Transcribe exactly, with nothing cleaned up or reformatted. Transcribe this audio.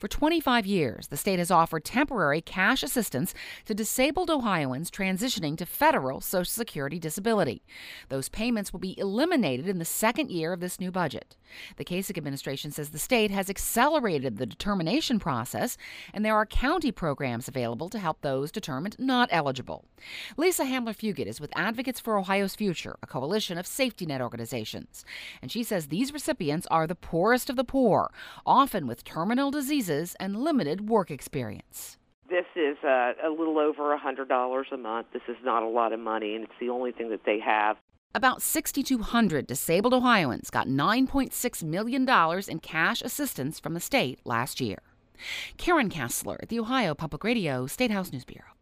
For twenty-five years, the state has offered temporary cash assistance to disabled Ohioans transitioning to federal Social Security disability. Those payments will be eliminated in the second year of this new budget. The Kasich administration says the state has accelerated the determination process, and there are county programs available to help those determined not eligible. Lisa Hamler-Fugit is with Advocates for Ohio's Future, a coalition of safety net organizations. And she says these recipients are the poorest of the poor, often with terminal diseases and limited work experience. This is uh, a little over one hundred dollars a month. This is not a lot of money, and it's the only thing that they have. About six thousand two hundred disabled Ohioans got nine point six million dollars in cash assistance from the state last year. Karen Kessler at the Ohio Public Radio State House News Bureau.